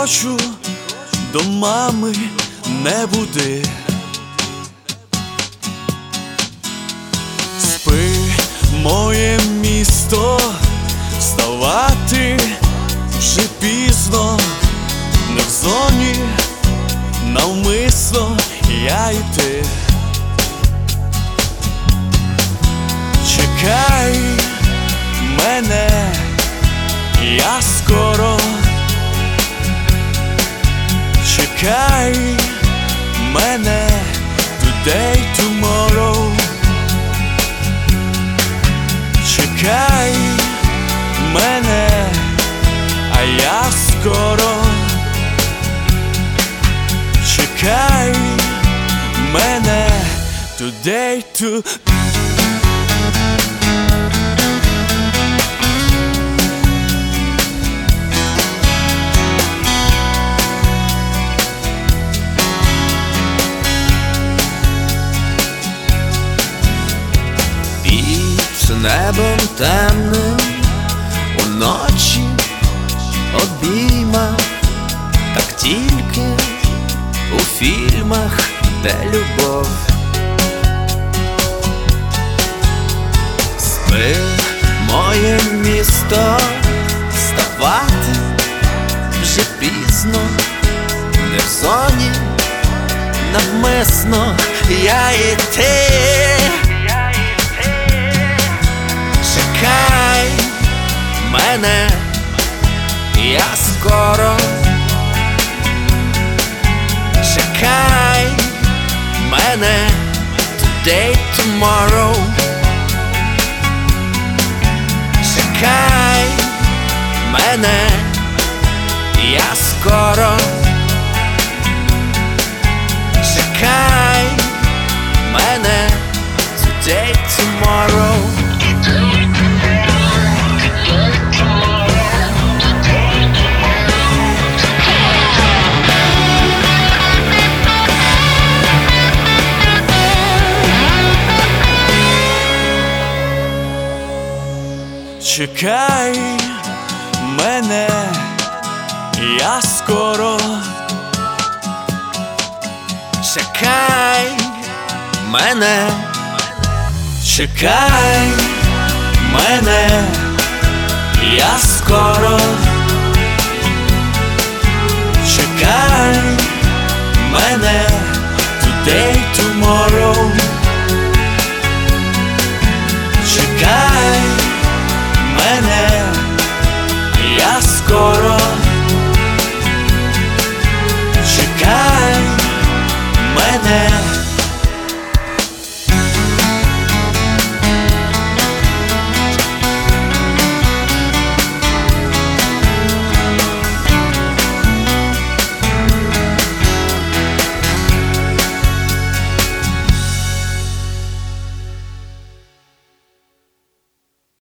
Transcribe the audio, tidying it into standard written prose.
хочу до мами, не буди. Спи, моє місто, вставати вже пізно, не в зоні, навмисно я і ти. Чекай мене, я скоро. Чекай мене, today, tomorrow. Чекай мене, а я скоро. Чекай мене, today, Під небом темним уночі обійма, так тільки у фільмах, де любов. Спи, моє місто, вставати вже пізно, не в зоні, навмисно я і ти. Чекай мене, я скоро. Чекай мене, today, tomorrow. Чекай мене, я скоро. Чекай мене, today, tomorrow. Чекай мене, я скоро. Чекай мене, Чекай мене, я скоро. Чекай